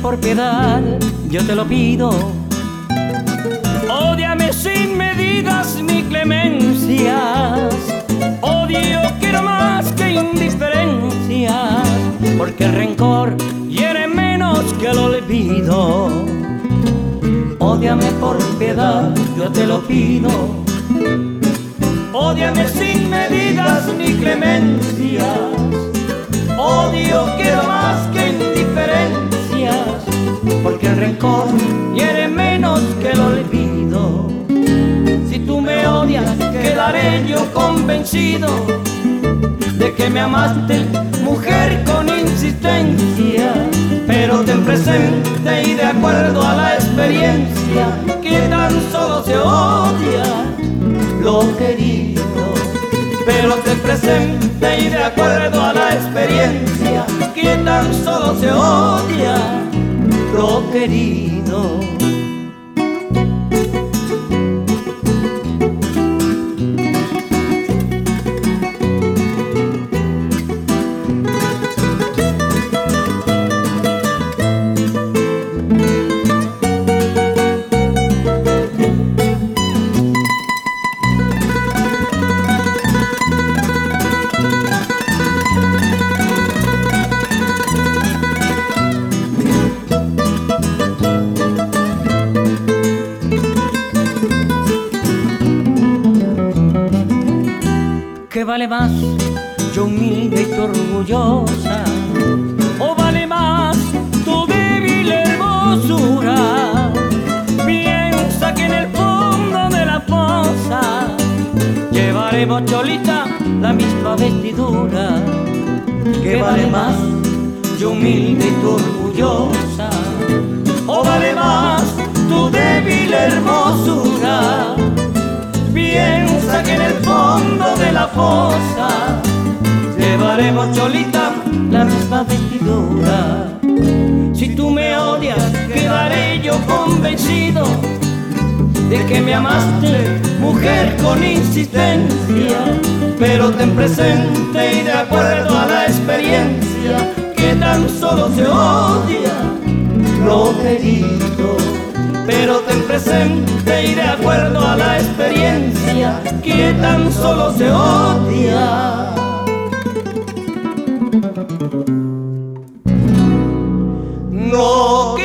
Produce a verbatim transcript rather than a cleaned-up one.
por piedad, yo te lo pido. Ódiame sin medidas ni clemencias. Odio quiero más que indiferencias, porque el rencor hiere menos que el olvido. Ódiame por piedad, yo te lo pido. Ódiame sin medidas ni clemencias. Odio quiero más que indiferencias, porque el rencor hiere menos que el olvido. Si tú me odias, quedaré yo convencido de que me amaste, mujer, con insistencia. Pero ten presente y de acuerdo a la experiencia, que tan solo se odia lo querido. Pero ten presente y de acuerdo a la experiencia, que tan solo se odia lo querido. ¿Qué vale más, yo humilde y tú orgullosa? ¿O vale más tu débil hermosura? Piensa que en el fondo de la fosa llevaremos, Cholita, la misma vestidura. ¿Qué vale más, yo humilde y tú orgullosa? ¿O vale más tu débil hermosura? Piensa que en el fondo de la fosa llevaremos, Cholita, la misma vestidura. Si tú me odias, quedaré yo convencido de que me amaste, mujer, con insistencia. Pero ten presente y de acuerdo a la experiencia, que tan solo se odia lo querido. Pero ten presente y de acuerdo a la experiencia, que tan solo se odia lo que